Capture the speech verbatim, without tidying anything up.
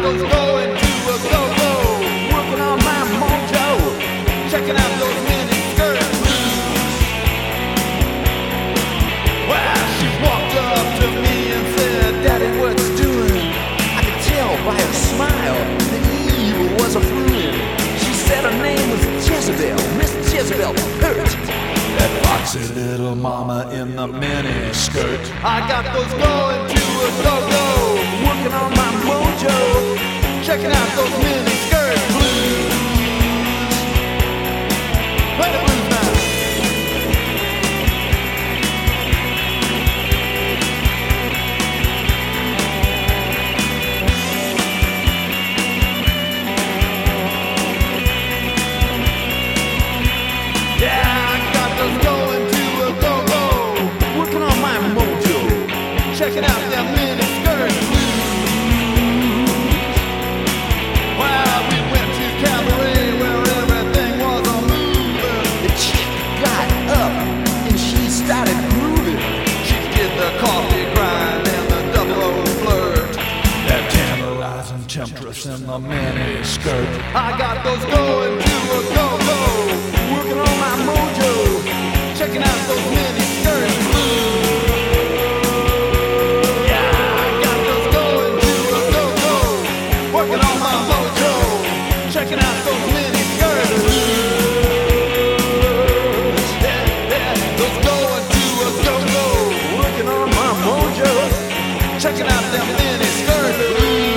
those going to a go-go, working on my mojo, checking out those mini skirt blues. Well, she walked up to me and said, "Daddy, what's doing?" I could tell by her smile that evil was a brewing. She said her name was Jezebel, Miss Jezebel Hurt. That foxy little mama in the mini skirt. I got those going to a go-go, working on my mojo, checking out those mini skirt blues. Play the blues now. Yeah, I got those going to a go-go, working on my mojo, checking out them mini skirt blues. Well, we went to cabaret where everything was a moving. The chick got up and she started grooving. She did the coffee grind and the double O flirt. That tantalizing temptress in the mini skirt. I got those going to a go-go, working on my mojo, checking out those mini skirt blues. Yeah, I got those going to a go-go, working on my mojo, checking out those mini skirt blues. Yeah, yeah, those going to a go-go, working on my mojo, checking out them mini skirt blues.